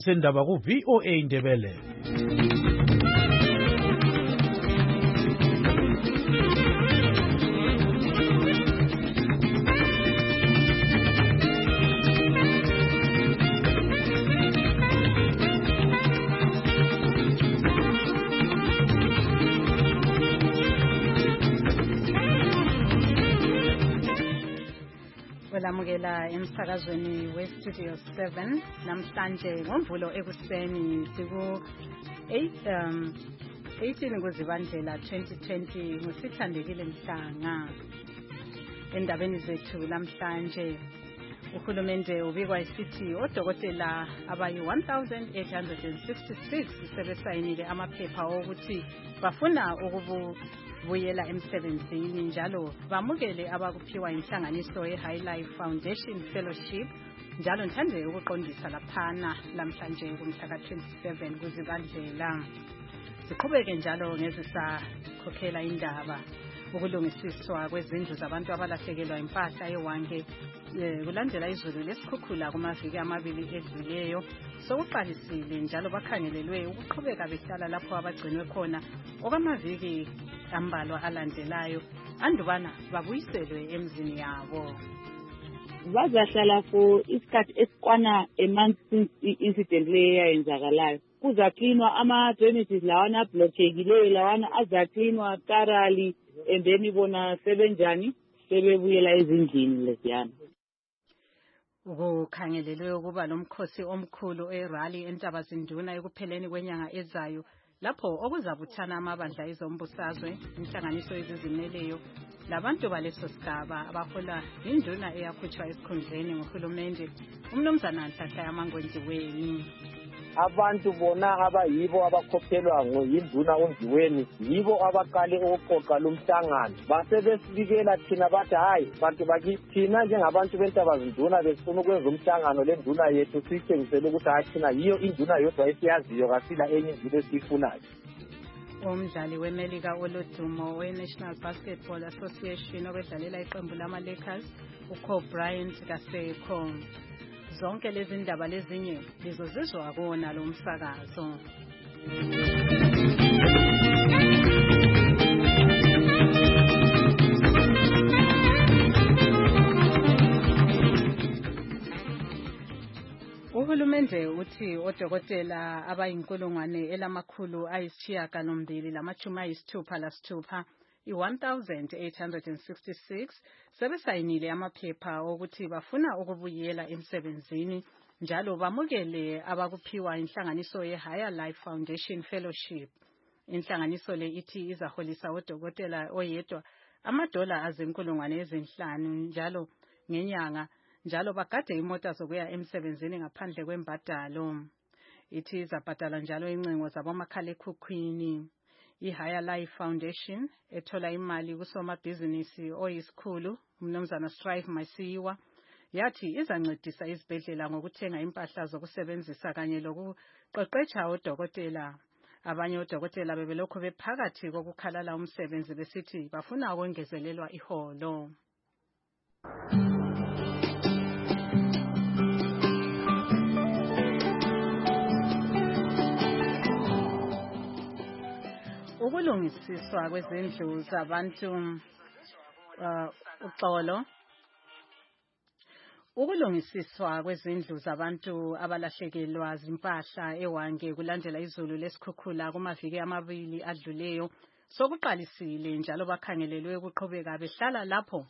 sendaba ku VOA Indebele. Welamukela emsakazweni weStudio 7 namhlanje ngoMvulo ekuseni siku 18 kuZibandlela 2020 ngosithandekile Mhlanga. Endabeni zethu namhlanje uhulumende ubikwa isithi odokotela abayi 1866 sebesayinile amaphepha okuthi bafuna ukubuyela emsebenzini njalo bamukele abakuphiwa inhlanganiso ye-High Life Foundation Fellowship njalo nthande ukuqondisa laphana namhlanje kumhla ka-27 kuZibandlela. Siqhubeke njalo ngezisakhokhela indaba ukulungisiswa kwezindlu zabantu abalahlekelwa impahla eWange kulandela izulu lesikhukhula kumaviki amabili edluleyo sokuqalisile njalo bakhangelelwe ukuqhubeka behlala lapho abagcinwe khona okwamaviki ambalwa alandelayo andubana babuyiselwe emzini yabo. Bazahlala for isikhathi esikwana a month since i-incident leyo yayenzakalayo. Kuzaklinwa ama-drainages lawana ablokekileyo lawana azaklinwa thoroughly and then bona sebenjani sebebuyela ezindlini leziyana. Ukukhangelelwe ukuba lomkhosi omkhulu erally eNtabazinduna ekupheleni kwenyanga ezayo lapho okuzabuthana amabandla ezombusazwe inhlanganiso ezizimeleyo labantu baleso sigaba abahola induna eyakhutshwa esikhundleni nguhulumende umnumzana Nhlanhla yaMangwenziweni. Abantu bona abayibo abakhophelwa yinduna uNziweni yibo abaqale ukuqoqa lumhlangano basebesibikela thina bathi hayi bantu bakithina njengabantu beNtabazinduna besifuna ukwenza umhlangano lenduna yethu siyitshengisele ukuthi hayi thina yiyo induna yodwa esiyaziyo kasila enye induna esiyifunayo. Umdlali weMelika olodumo we-National Basketball Association obedlalela iqembu lama-Lakers uKobe Bryant kasekho. Zonke lezi ndaba lezinye lizozizwa kuwona lo msakazo. Uhulumende uthi odokotela abayinkulungwane elamakhulu ayisishiyagalombili lamashumi ayisithupha lasithupha i-1866 sebesayinile amaphepha okuthi bafuna ukubuyela emsebenzini njalo bamukele abakuphiwa inhlanganiso ye-Higher Life Foundation Fellowship. Inhlanganiso le ithi izaholisa odokotela oyedwa $5 ezinkulungwane njalo ngenyanga njalo bagade imota zokuya emsebenzini ngaphandle kwembadalo. Ithi izabhadala njalo incengo zabomakhalekhukhwini. I-Higher Life Foundation ethola imali kusomabhizinisi oyisikhulu umnumzana Strive Masiyiwa yathi izancedisa izibhedlela ngokuthenga impahla zokusebenzisa kanye lokuqeqesha odokotela. Abanye odokotela bebelokhu bephakathi kokukhalala umsebenzi besithi bafuna ukwengezelelwa iholo. Ukulungisiswa kwezindlu zabantu uxolo. Ukulungisiswa kwezindlu zabantu abalahlekelwa zimpahla eWange kulandela izulu lesikhukhula kumaviki amabili adluleyo sokuqalisile njalo bakhangelelwe ukuqhubeka behlala lapho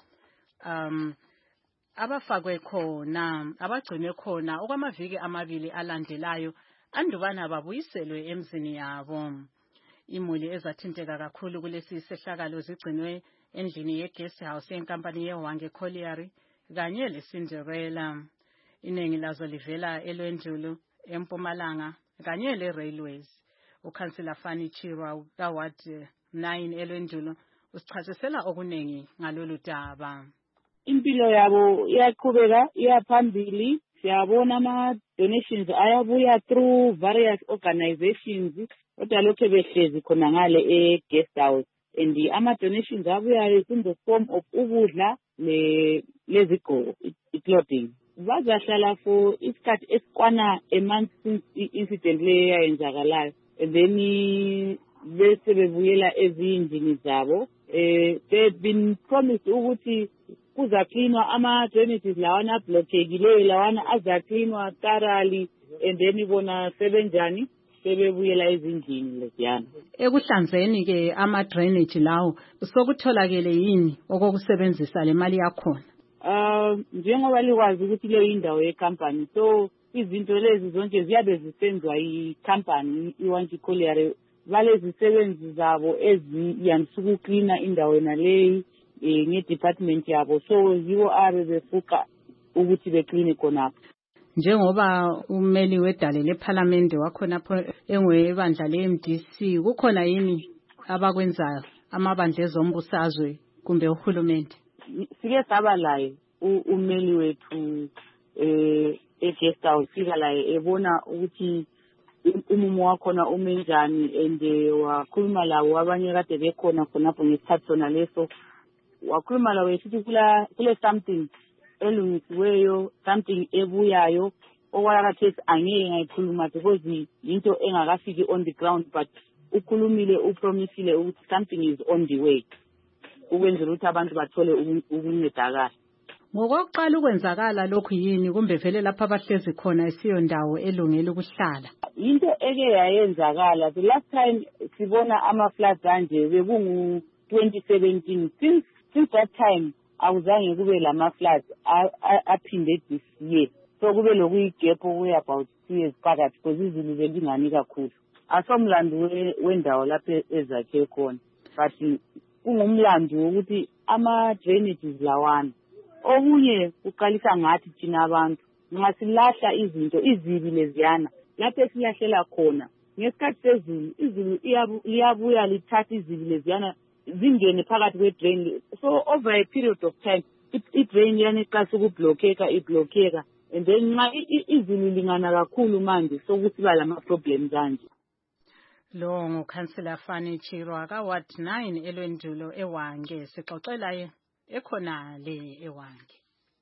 abafakwe khona abagcinwe khona okwamaviki amabili alandelayo andubana babuyiselwe emzini yabo. Imuli ezathinteka kakhulu kulesi sehlakalo zigcinwe endlini ye-guest house yenkampani yeWange Colliery kanye leCinderella. Iningi lazo livela eLwendulu eMpumalanga kanye leRailways. Ukhansila Fanny Chirwa kaWard 9 eLwendulu usichasisela okunengi ngalolu daba. Impilo yabo iyaqhubeka iyaphambili. Siyabona ama-donations ayabuya through various organizations kodwa lokho behlezi khona ngale e-guest house and ama-donations abuyayo in the form of ukudla lezigqoko, i-clothing. bazahlala for isikhathi esikwana a month since i-incident le yayenzakalayo, and then bese bebuyela ezindlini zabo. They've been promised ukuthi kuzaklinwa ama-drainages lawana ablokekileyo lawana azaklinwa thoroughly, and then bona sebenjani sebebuyela ezindlini leziyana. Ekuhlanzeni ke ama-drainage lawo sokutholakele yini okokusebenzisa le mali yakhona? Njengoba likwazi ukuthi le indawo yecompany, so izinto lezi zonke ziyabe zisenzwa i-company iwanti colliery, balezisebenzi zabo eziyandisa ukuklina indawo naleyi nge-department yabo, so yiwo abe befuqa ukuthi bekline khonapho. Njengoba ummeli wedale lephalamende wakhonapho engwebandla le-MDC, kukhona yini abakwenzayo amabandla ezombusazwe kumbe uhulumende? Sike saba laye ummeli wethu e-guest house, sika laye ebona ukuthi umumo wakhona umenjani, and wakhuluma lawo abanye kade bekhona khonapho ngesikhathi sona leso. Wakhuluma lawo esithi kule something elungisiweyo, something ebuyayo okwakathesi angeke ngayikhuluma because into engakafiki on the ground, but ukhulumile upromisile ukuthi something is on the way ukwenzela ukuthi abantu bathole ukuncedakala. Ngokokuqala ukwenzakala lokhu yini kumbe vele lapha abahlezi khona isiyo ndawo elungele ukuhlala? Into eke yayenzakala the last time sibona ama-floods anje bekungu 2017. Since that time awuzange kube lama-floods aphinde this year, so kube lokuyigap okuya about 2 years phakathi because izulu belingani kakhulu. Asomlando wendawo lapho ezakhe khona, but kungumlando ukuthi ama-drainages lawana okunye kuqalisa ngathi thina abantu nxa silahla izinto izibi leziyana lapho esilahlela khona ngesikhathi sezulu izulu iyabuya lithatha izibi leziyana zingene phakathi kwe-drain, so over a period of time i-drain yana iqalisa ukublockeka and then nxa izulu lingana kakhulu manje sokusiba lama-problems kanje. Lo ngukhansela Fani Chirwa ka-Ward 9 eLwendulo eWange, sixoxela ye ekhona le eWange.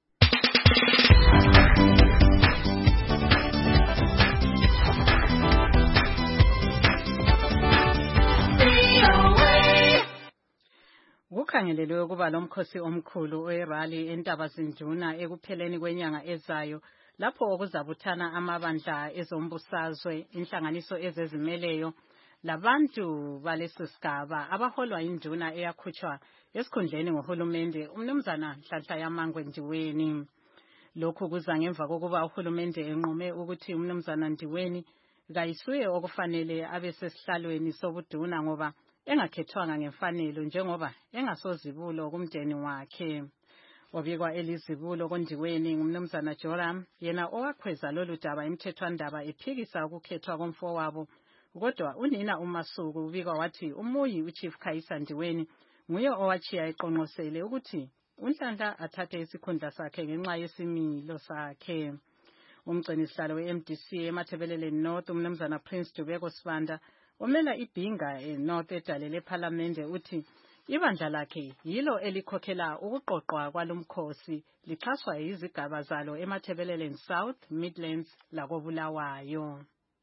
Kukhangelelwe ukuba lo mkhosi omkhulu we-rally eNtabazinduna ekupheleni kwenyanga ezayo, lapho okuzabuthana amabandla ezombusazwe, inhlanganiso ezezimeleyo labantu baleso sigaba abaholwa induna eyakhutshwa esikhundleni ngohulumende umnumzana Nhlanhla Yamangwe Ndiweni. Lokhu kuza ngemva kokuba uhulumende enqume ukuthi umnumzana Ndiweni kayisuye okufanele abe sesihlalweni sobuduna ngoba engakhethwanga ngemfanelo njengoba engasozibulo kumndeni wakhe. Obikwa elizibulo kondiweni ngumnumzana Joram, yena owakhweza lolu daba emthethwandaba ephikisa ukukhethwa komfowabo. Kodwa unina uMasuku ubikwa wathi umuyi uChief Khayisa Ndiweni nguye owachiya eqonqosele ukuthi uNhlanhla athathe isikhundla sakhe ngenxa yesimilo sakhe. Umgcinisihlalo we-MDC eMathebelele North umnumzana Prince Dubeko Sibanda omela ibhinga eNorth edale lephalamende uthi ibandla lakhe yilo elikhokhela ukuqoqwa kwalomkhosi lixhaswa yizigaba zalo eMathebelele South, Midlands lakoBulawayo.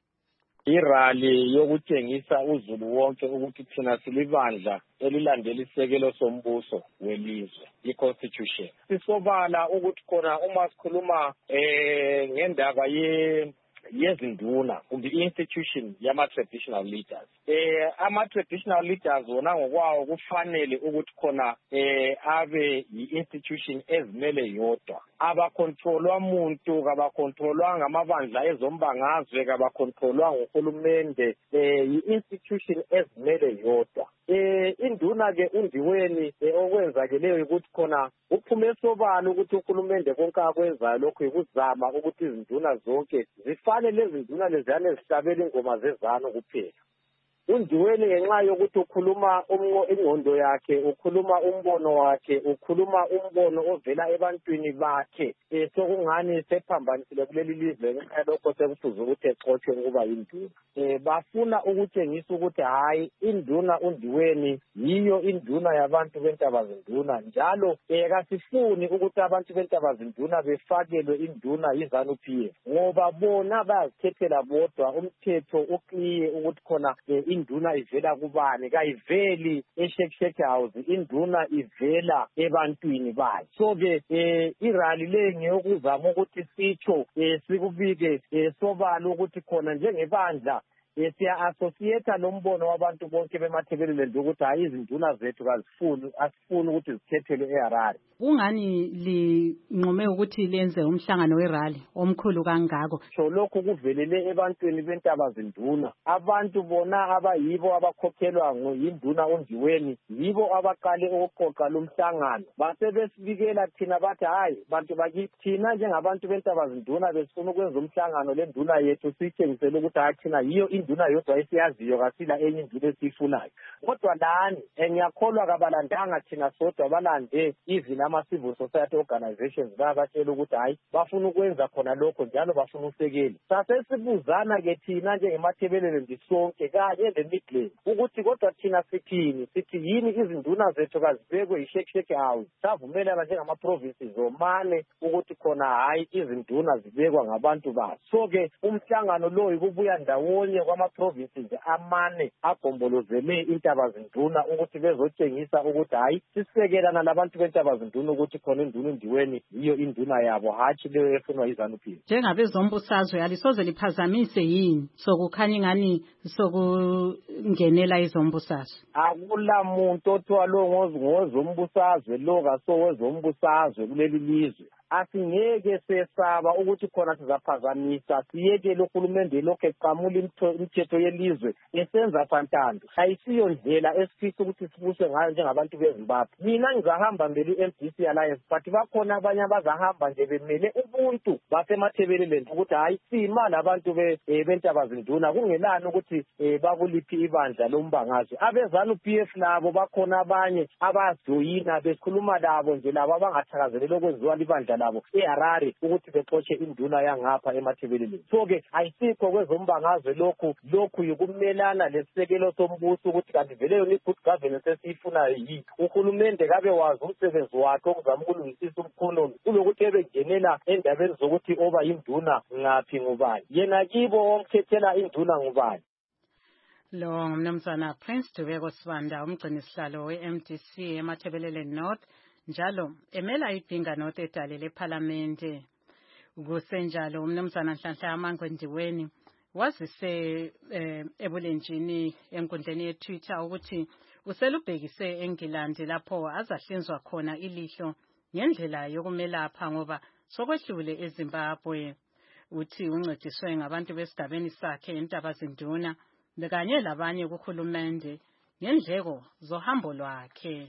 Irally yokutshengisa uzulu wonke ukuthi thina silibandla elilandela isekelo sombuso welizwe, i-constitution. Sisobala ukuthi khona uma sikhuluma ngendaba yezinduna kumbe i-institution yama-traditional leaders. Ama-traditional leaders wona ngokwawo kufanele ukuthi khona abe yi-institution ezimele yodwa. Abakontrolwa muntu, kabakontrolwa ngamabandla ezombangazwe, kabakontrolwa nguhulumende, yi-institution ezimele yodwa. Induna-ke uNdiweni okwenzakeleyo ukuthi khona uphume sobala ukuthi uhulumende konke akwenzayo lokhu yikuzama ukuthi izinduna zonke zifane lezi nduna leziyana ezihlabela ingoma zezano kuphela. uNdiweni ngenxa yokuthi ukhuluma ingqondo yakhe, ukhuluma umbono wakhe, ukhuluma umbono ovela ebantwini bakhe, sokungani sephambanisile kuleli lizwe ngenxa lokho sekufuze ukuthi exothwe ukuba yinduna. Bafuna ukutshengisa ukuthi hayi induna uNdiweni yiyo induna yabantu bentabazinduna, njalo kasifuni ukuthi abantu bentabazinduna befakelwe induna yiZANU-PF ngoba bona bayazikhethela bodwa. Umthetho ukliye ukuthi khona induna ivela kubani, kayiveli eSheksheke House, induna ivela ebantwini bayo. So-ke irally le ngeyokuzama ukuthi sitsho sikubike sobala ukuthi khona njengebandla siya-associate nombono wabantu bonke bemathebeleleni ukuthi hayi izinduna zethu asifuni ukuthi zikhethelwe eHarare. Kungani linqume ukuthi lenze umhlangano werally omkhulu kangako? So lokho kuvelele ebantwini bentabazinduna. Abantu bona abayibo abakhokhelwa yinduna uNdiweni yibo abaqale ukuqoqa lumhlangano. Basebesibikela thina bathi hayi bantu bakithi thina njengabantu bentabazinduna besifuna ukwenza umhlangano lenduna yethu sitshengisele ukuthi hayi thina yiyo induna yodwa esiyaziyo kasila enye induna esiyifunayo. Kodwa lani ngiyakholwa kabalandanga thina sodwa balande even ama-civil society organizations babatshela ukuthi hayi bafuna ukwenza khona lokho njalo bafuna usekeli. Sasesibuzana-ke thina njengemathebeleleni sonke kanye le-Midland ukuthi kodwa thina sithini, sithi yini izinduna zethu kazibekwe yiSheksheke House. Savumelana njengama-provinces zomane ukuthi khona hayi izinduna zibekwa ngabantu bazo. So-ke umhlangano lo ikubuya ndawonye kwama-provinces amane agombolozele intabazinduna ukuthi bezotshengisa ukuthi hayi sisekelana labantu bentabazinduna ukuthi khona induna uNdiweni yiyo induna yabo, hatshi leyo efunwa yiZANU-PF. Njengabezombusazwe alisoze liphazamise yini sokukhanya ingani sokungenela izombusazwe? Akula muntu othiwa lo ngozombusazwe lo kasowezombusazwe kuleli lizwe. Asingeke sesaba ukuthi khona sizaphazamisa, siyekele uhulumende lokho eqamula imithetho yelizwe esenza fantando. Ayisiyo ndlela esifisa ukuthi sibuse ngayo njengabantu beZimbabwe. Mina ngizahamba mbele i-MDC Alliance, but bakhona abanye abazahamba nje bemele ubuntu basemathebeleleni ukuthi hayi sima abantu bentabazinduna kungelani ukuthi bakuliphi ibandla lombangazwe. AbeZANU-PF labo bakhona abanye abazoyina besikhuluma labo nje labo abangathakazeleli okwenziwa libandla labo eHarare ukuthi bexotshe induna yangapha emathebeleleni. So-ke ayisikho kwezombangazwe lokhu yikumelana lesisekelo sombuso ukuthi kanti vele yona i-good governance esiyifunayo yini. Uhulumende kabe wazi umsebenzi wakhe okuzama ukulungisisa umkhonomi kulokuthi ebengenela endabeni zokuthi oba yinduna ngaphi ngubani, yena kibo omkhethela induna ngubani. Lo ngumnumzana Prince Dubeko Sibanda, umgcini sihlalo we-MDC emathebeleleni North, njalo emela ibhinga North edale leParlamente. Kusenjalo umnumzana Nhlanhla Amangwe Ndiweni wazise ebulenjini enkundleni yeTwitter ukuthi uselubhekise eNgilandi lapho azahlinzwa khona ilihlo ngendlela yokumelapha ngoba sokwehlule eZimbabwe. Uthi uncediswe ngabantu besigabeni sakhe entabazinduna kanye labanye kuhulumende ngendleko zohambo lwakhe.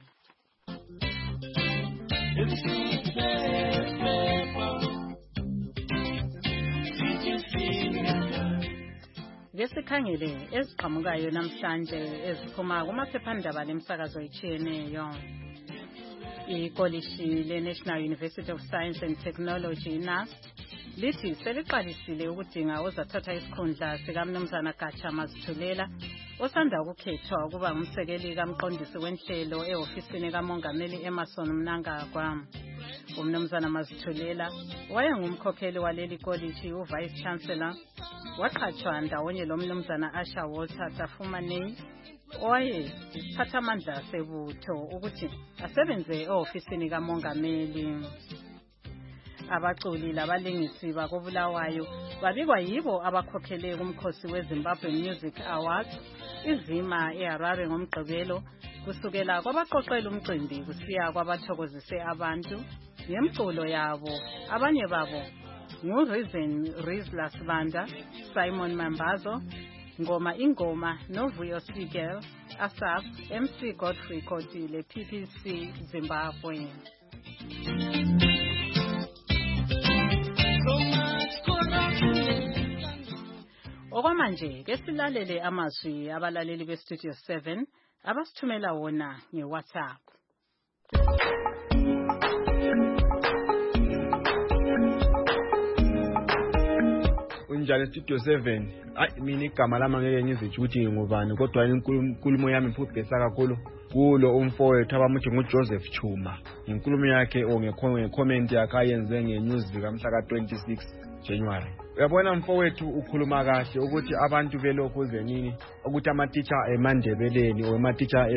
Ngesikhangele eziqhamukayo namhlanje eziphuma kumaphephandaba lemsakazo etshiyeneyo. Ikolishi le-National University of Science and Technology, NUST, lithi seliqalisile ukudinga ozathatha isikhundla sikamnumzana Gatsha Mazithulela osanda ukukhethwa ukuba ngumsekeli kamqondisi wenhlelo ehofisini kamongameli Emmerson Mnangagwa. Umnumzana Mazithulela wayengumkhokheli waleli kolishi, uVice Chancellor, waqhatshwa ndawonye lomnumzana Asha Walter Tafumanei owayeyisiphathamandla sebutho ukuthi asebenze ehofisini kamongameli. Abaculi labalingisi bakobulawayo babikwa yibo abakhokhele kumkhosi weZimbabwe Music Awards izima eHarare ngomgqibelo, kusukela kwabaqoqela umcimbi kusiya kwabathokozise abantu ngemculo yabo. Abanye babo nguReason Rizla Sibanda, Simon Mambazo, Ngoma Ingoma, Novuyo Sigel, Asaf, MC Godfrey Kotile, PPC Zimbabwe. Okwamanje ke silalele amazwi abalaleli beStudio 7 abasithumela wona ngeWhatsApp. Unjani Studio 7? Mina igama lami ngeke ngizitsho ukuthi ngubani kodwa inkulumo yami mfubhesa kakhulu kulo umfowethu abamuthi nguJoseph Chuma. Inkulumo yakhe ngecomment yakhe ayenze ngeNewsweek amhla ka26 January. Uyabona mfowethu ukhuluma kahle ukuthi abantu belokhu zenini ukuthi ama-teacher eMandebeleni or ama-teacher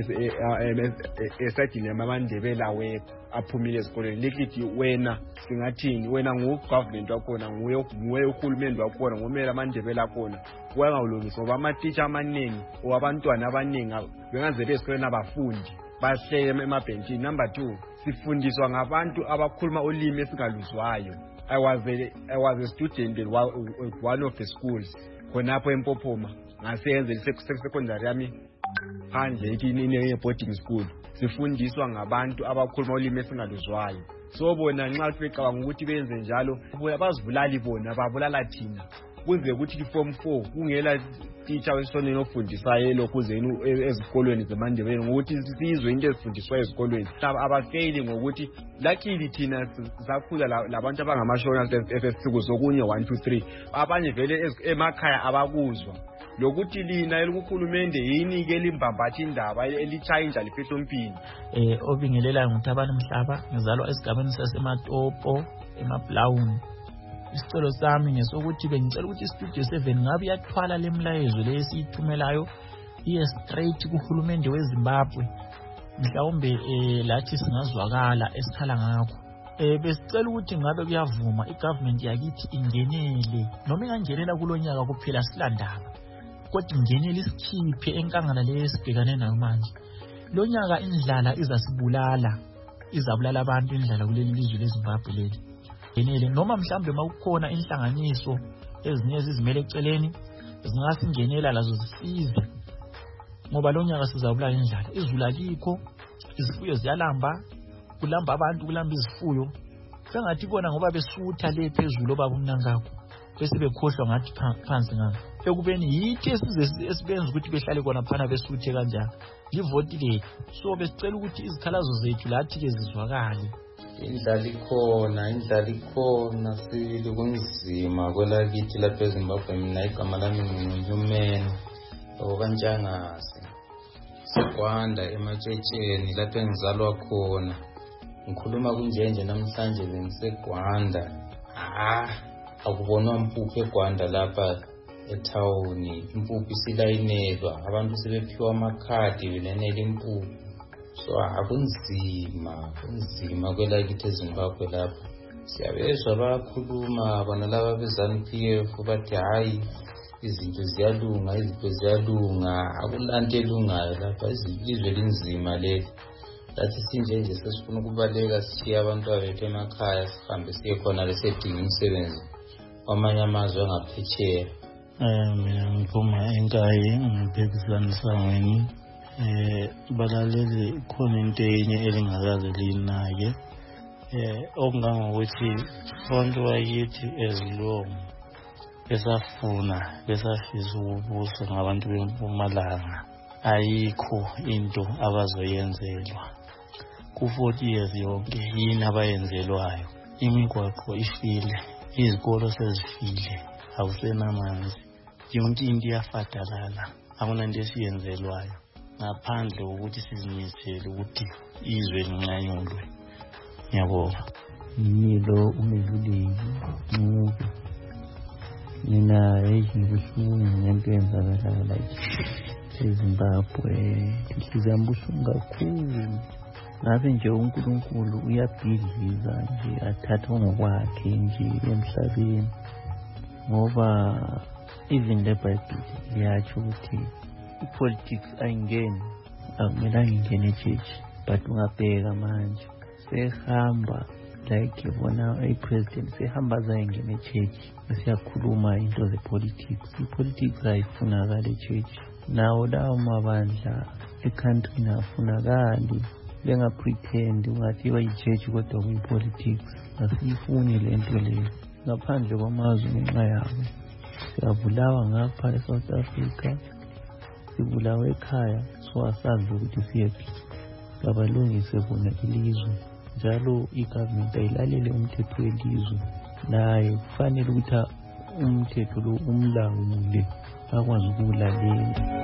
esadini yamaMandebela awekho aphumile esikoleni. Likithi wena singathini? Wena ngu-government wakhona, nguwe uhulumende wakhona, ngumele aMandebela akhona. Wangawulungisa ngoba ama-teacher amaningi or abantwana abaningi bengazele esikoleni abafundi bahlele emabhentshini. Number 2, sifundiswa ngabantu abakhuluma ulimi esingaluzwayo. I was a student at one of the schools khonapho eMpophoma ngasenze secondary yami phandle ithi boarding school. Sifundiswa ngabantu abakhuluma ulimi esingaluzwayo. So bona nxa becabanga ukuthi benze njalo bazivulali bona babulala thina. Kuze ukuthi form 4 kungela teacher wesoneni ofundisayo lokuzeni ezikolweni zeMandebele ngokuthi sizwe into ezifundiswa ezikolweni. Abafeyili ngokuthi luckily thina sakhula labantu abangamashona efesiku sokunye 1 2 3. Abanye vele emakhaya abakuzwa. Lokuthi lina elikukhulumende yini ke limbambathi indaba elitshintsha lifihlo impini. Obingelela nguThabani Mhlaba, ngizalwa esigabeni saseMatopo eMablawuni. Isicelo sami ngesokuthi bengicela ukuthi iStudio 7 ngabe yathwala lemlayezo lesiyithumelayo iye straight kuhulumende weZimbabwe. Mhlawumbe lathi singazwakala esikhala ngakho. Besicela ukuthi ngabe kuyavuma igovernment yakithi ingenele noma ingangenela kulonyaka kuphela silandaba. Kodwa ingenele isikhiphe enkangala lesibhekane nayo manje. Lonyaka indlala izabulala abantu indlala kuleli lizwe leZimbabwe leli. Genele noma mhlambe makukhona inhlanganiso ezinye ezizimele eceleni zingasingenela lazo zisize ngoba lonyaka sizabulala indlala. Izulu alikho, izifuyo ziyalamba, kulamba abantu, kulamba izifuyo. Sengathi bona ngoba besutha le phezulu obabumnangakho bese bekhohlwa ngathi phansi ngakho ekubeni yithi esibenza ukuthi behlale kona phana besuthe kanjani. Livoti lethu. So besicela ukuthi izikhalazo zethu lathi ke zizwakale. Indlala ikhona sibili kunzima kwelakithi lapha eZimbabwe. Mina igama lami nguHuman okanjangase seGwanda eMatshetshen lapha engizalwa khona. Ngikhuluma kunjenje namhlanje bengiseGwanda. Akubonwa impuphu eGwanda lapha ethawuni. Impuphu isilayinelwa, abantu sebephiwa amakhadi benenela impuphu. So kunzima kwelakithi eZimbabwe lapha. Siyabezwa bakhuluma bona laba beZANU-PF bathi hayi izinto ziyalunga, akulanto elungayo lapha. Izizwe linzima leli. Lathi sinjenje sesifuna ukubaleka sishiye abantu bethu emakhaya sihambe siye khona lesedinga umsebenzi kwamanye amazwe angaphetsheya. Mina ngiphuma eNkayi ngibhekisana sangweni. Balaleli khona into enye elingakaze linake okungangokuthi abantu bakithi ezilongo besafisa ukubusa ngabantu beMpumalanga ayikho into abazoyenzelwa ku-40 years yonke. Yini abayenzelwayo? Imigwaqo ifile, izikolo sezifile, akusenamanzi, yonke into iyafadalala, akunanto esiyenzelwayo ngaphandle ukuthi sizimisele ukuthi izwe linqanyulwe. Ngiyabonga. Yilo umedluleki ngoba mina ezibuhlungu ngento eyenzakalayo la eZimbabwe. Inhliziyo yami ibuhlungu kakhulu. Ngabe nje uNkulunkulu uyabhidliza nje athatha ngokwakhe nje emhlabeni ngoba even the Bible liyatsho ukuthi politics ayingeni, akumelanga ingene echechi. But ungabheka manje sehamba like yabona president sehamba zayengena echechi siyakhuluma into zepolitics. Ipolitics ayifunakali echechi. Nawo lawo mabandla ecountry nafunakali bengapretend ungathi bayichechi kodwa kuyipolitics. Asiyifuni le nto leyo ngaphandle kwamazwi ngenxa yabo. siyabulawa ngapha eSouth Africa, sibulawe ekhaya, so asazi ukuthi siyephi. Kabalungise bona ilizwe, njalo igovernment ayilalele umthetho welizwe. Naye kufanele ukuthi umthetho lo umlawule, akwazi ukuwulalela.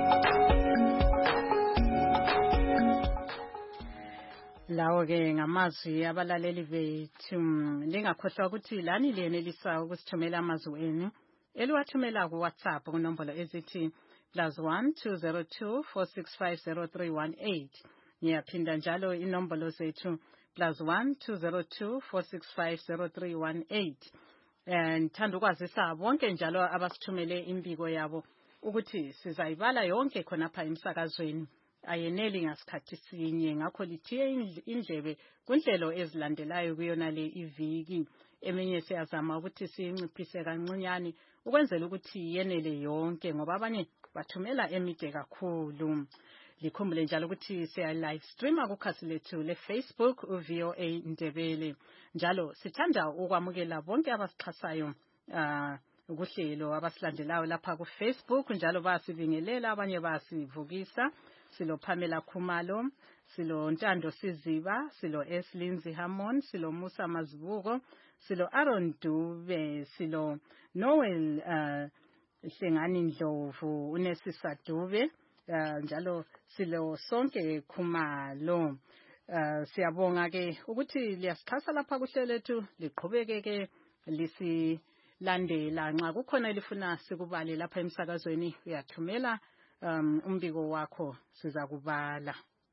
Lawo-ke ngamazwi abalaleli bethu. Lingakhohlwa ukuthi lani liyenelisa ukusithumela amazwi enu eliwathumela ku-WhatsApp kunombolo ezithi +1 202 465 0318. Ngiyaphinda njalo inombolo zethu +1 202 465 0318. Ngithanda ukwazisa bonke njalo abasithumele imbiko yabo ukuthi sizayibala yonke khonapha emsakazweni. Ayeneli ngasikhathi sinye, ngakho lithiye indlebe kunhlelo ezilandelayo kuyona le iviki. Eminye siyazama ukuthi siyinciphise kancinyane ukwenzela ukuthi yenele yonke, ngoba abanye bathumela emide kakhulu. Likhumbule njalo ukuthi siya live streama kukhasi lethu le Facebook uVOA Ndebele. Njalo sithanda ukwamukela bonke abasixhasayo ukuhlelo abasilandelayo lapha ku Facebook, njalo basibingelela, abanye basivukisa. Silo Pamela Khumalo, silo Ntando Siziba, silo S Lindsay Hammond, silo Musa Mazibuko, silo Aaron Dube, silo Noel Hlengani Ndlovu, uNesisa Dube, njalo silo sonke Khumalo. Siyabonga ke ukuthi liyasixhasa lapha kuhlelo lethu, liqhubeke ke lisilandela. Nxa kukhona elifuna sikubale lapha emsakazweni, uyathumela umbiko wakho, siza kubala.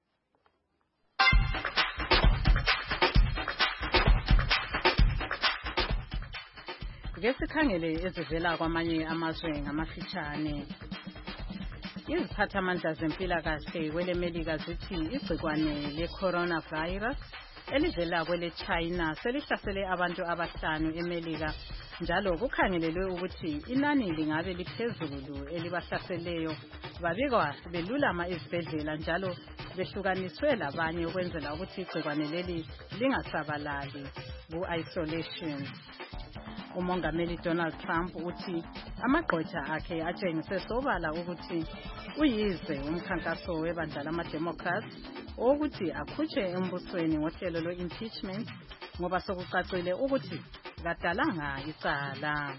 Ngesikhangele ezivela kwamanye amazwe ngamafitshane. Iziphathamandla zempilakahle kwele Melika zithi igcikwane le-coronavirus elivela kwele China selihlasele abantu abahlanu eMelika, njalo kukhangelelwe ukuthi inani lingabe liphezulu elibahlaseleyo. Babikwa belulama ezibhedlela njalo behlukaniswe labanye ukwenzela ukuthi igcikwane leli lingasabalali ku-isolation. Umongameli Donald Trump uthi amagqwetha akhe atshengise sobala ukuthi uyize umkhankaso webandla lama-Democrats ukuthi akhutshe embusweni ngohlelo lwe-impeachment ngoba sokucacile ukuthi kadalanga icala.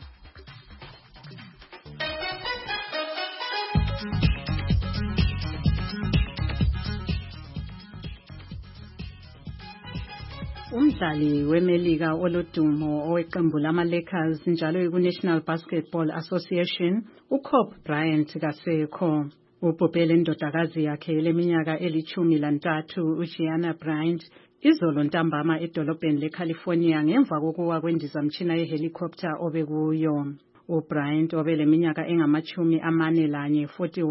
Umdlali weMelika olodumo oweqembu lama-Lakers njalo ku-National Basketball Association uKobe Bryant kasekho. Ubhubhele indodakazi yakhe leminyaka eli-13 uGianna Bryant izolo ntambama edolobheni leCalifornia ngemva kokuwa kwendizamtshina yehelicopter obekuyo. uBryant obeleminyaka engama-41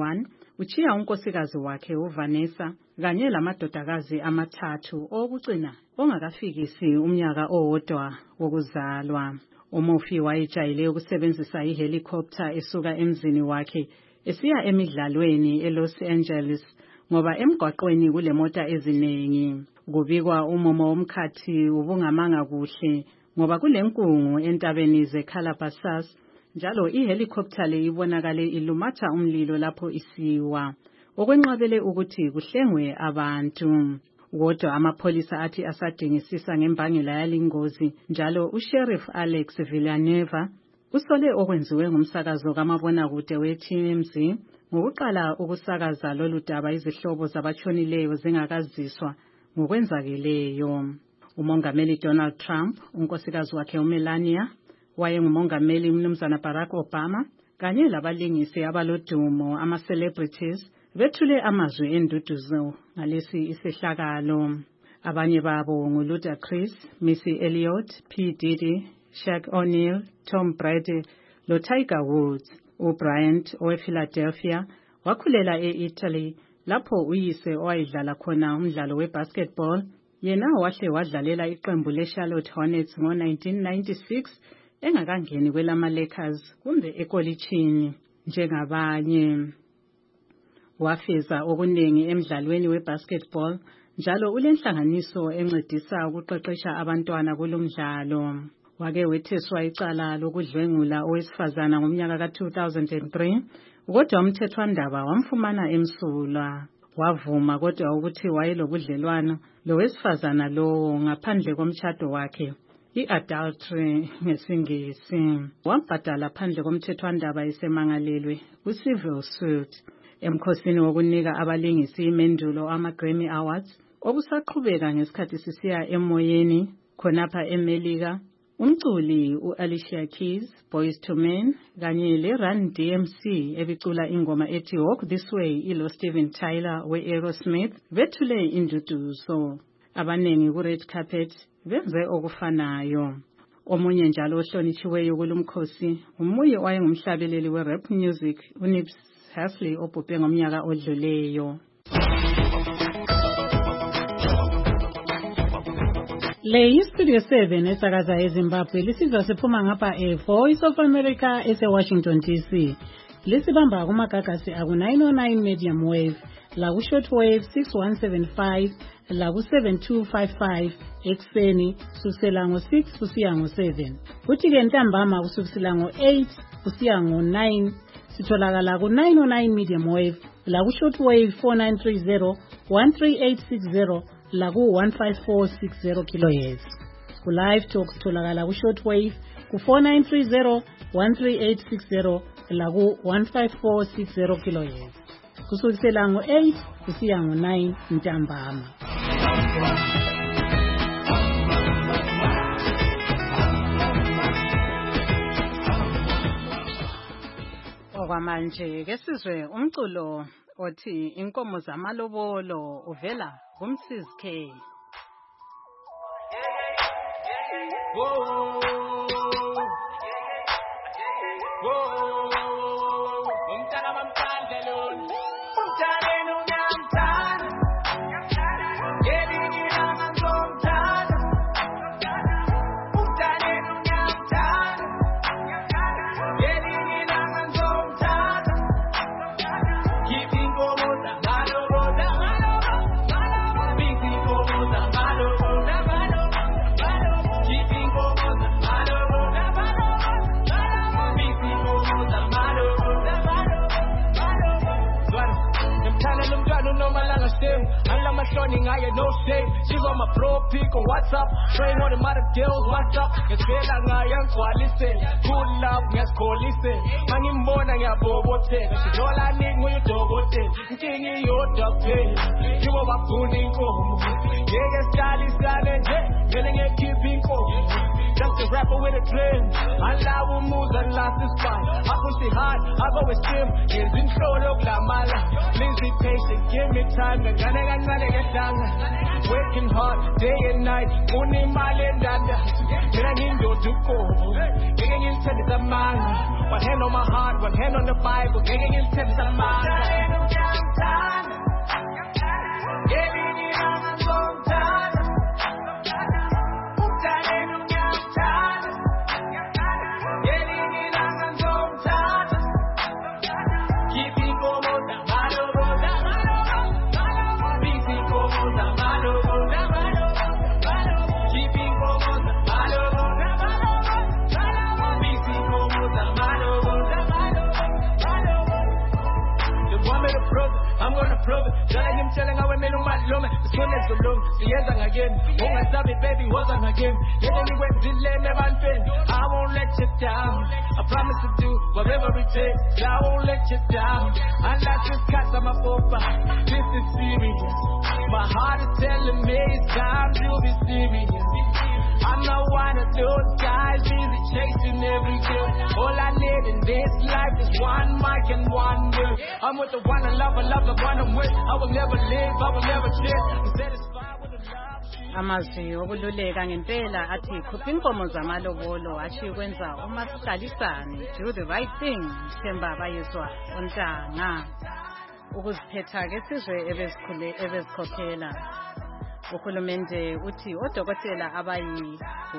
uchiya unkosikazi wakhe uVanessa kanye lamadodakazi amathathu okugcina ongakafikisi umnyaka owodwa wokuzalwa. Umufi wayejayele ukusebenzisa ihelicopter esuka emzini wakhe esiya emidlalweni eLos Angeles ngoba emgwaqweni kulemota eziningi. Kubikwa umumo womkhathi ubungamanga kuhle ngoba kulenkungu entabeni zeCalabasas, njalo ihelicopter le ibonakale ilumatha umlilo lapho isiwa, okwenqabele ukuthi kuhlengwe abantu. Kodwa amapholisa athi asadingisisa ngembangela yalingozi, njalo uSheriff Alex Villanueva usole okwenziwe ngumsakazo kamabonakude weTMZ ngokuqala ukusakaza lolu daba izihlobo zabatshonileyo zingakaziswa ngokwenzakeleyo. Umongameli Donald Trump, unkosikazi wakhe uMelania, wayengumongameli umnumzana Barack Obama kanye labalingisi abalodumo ama-celebrities bethule amazwi enduduzo ngalesi isehlakalo. Abanye babo nguLudacris, Missy Elliott, P. Diddy, Shaq O'Neal, Tom Brady loTiger Woods. uBryant owePhiladelphia wakhulela e-Italy lapho uyise owayedlala khona umdlalo webasketball yena wahle wadlalela iqembu leCharlotte Hornets ngo-1996 engakangeni kwelama-Lakers kumbe ekolitshini njengabanye. Wafeza okuningi emdlalweni webasketball njalo ulenhlanganiso encedisa ukuqeqesha abantwana kulomdlalo. wake wetheswa icala lokudlwengula owesifazana ngomnyaka ka-2003 kodwa umthethwandaba wamfumana emsulwa. Wavuma kodwa ukuthi wayelobudlelwano lowesifazana lowo ngaphandle komtshado wakhe, i-adultery ngesingisi. Wambhadala phandle komthethwandaba esemangalelwe ku-civil suit. Emkhosini wokunika abalingisi imendulo ama-Grammy Awards okusaqhubeka ngesikhathi sisiya emoyeni khonapha eMelika, umculi u-Alicia Keys, Boyz II Men kanye le-Run DMC ebicula ingoma ethi Walk This Way ilo Steven Tyler we-Aerosmith bethule induduzo. Abanengi ku-red carpet benze okufanayo. Omunye njalo ohlonitshiweyo kulumkhosi umuye wayengumhlabeleli we-rap music uNipsey Hussle obhubhe ngomnyaka odluleyo. Le yi-Studio 7 esakaza eZimbabwe lisizwa siphuma ngapha Voice of America ese-Washington DC. Lisibamba kumagagasi aku-909 medium wave, laku-short wave 6175, laku-7255 ekseni kusukela ngo-6 kusiya ngo-7. Kuthi-ke ntambama kusukela ngo-8 kusiya ngo-9 sitholakala ku-909 medium wave, laku-short wave 4930, 13860, laku-15460 kHz. Ku-live talk sitholakala ku-short wave ku-4930, 13860, laku-15460 kHz. Kusukela ngo-8 kusiya ngo-9 ntambama. Okwamanje ke sizwe umculo othi inkomo zamalobolo uvela kumsizi K. I had no shame. She on my pro pick on WhatsApp. Train on the mother girls, what's up? It's better than young listen. Good love, yes, call listen. Hanging more than your bobo ten. She's all I need when you talk about it. King in your dog pay. You are my pooning home. Yeah, Charlie Silent, getting a keeping home. Just a rapper with a dream. Allah will move and last the spot. I push it hard, I go with him. He's in control of la mala. Please be patient, give me time. Working hard, day and night. Only my land under. Getting into to go. Getting into the man. One hand on my heart, one hand on the Bible. Getting into the man. Telling how we made my lume, the sun is the loom, the years again. Oh, I love it, baby, was on again. Let me wait, delay, never fin. I won't let you down. I promise to do whatever it takes. I won't let you down. I like this cat on my papa. This is serious. My heart is telling me it's time to be serious. I'm not one of those guys busy chasing every girl. All I need in this life is one mic and one word. I'm with the one I love the one I'm with. I will never live, I will never change. I'm satisfied with the love. Amazwi okululeka ngempela athi khupha inkomo zamalobolo athi kwenza uma sihlalisane, do the right thing. Themba bayizwa ontanga. Ukuziphetha ke sizwe ebezikhokhela. Uhulumende uthi odokotela abayi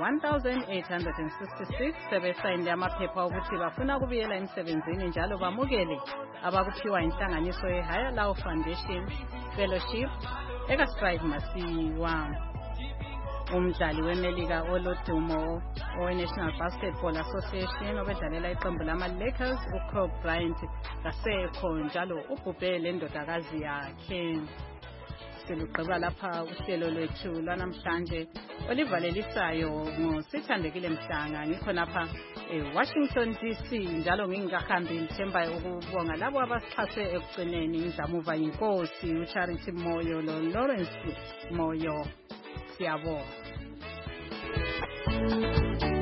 1866 sebesayinile amaphepha ukuthi bafuna ukubuyela emsebenzini njalo bamukele abakuphiwa inhlanganiso ye-Higher Law Foundation Fellowship eka-Strive Masiwa. umdlali wemelika olodumo owe-National Basketball Association obedlalela iqembu lama-Lakers uKobe Bryant kasekho njalo ubhubhe le ndodakazi yakhe. Silugqiba lapha uhlelo lwethu lwanamhlanje olivalelisayo ngosithandekile Mhlanga ngikho lapha eWashington DC njalo ngingakahambi ngithemba ukubonga labo abasixhase ekugcineni ngidlamuva inkosi uCharity Moyo loLawrence Moyo. Siyabonga.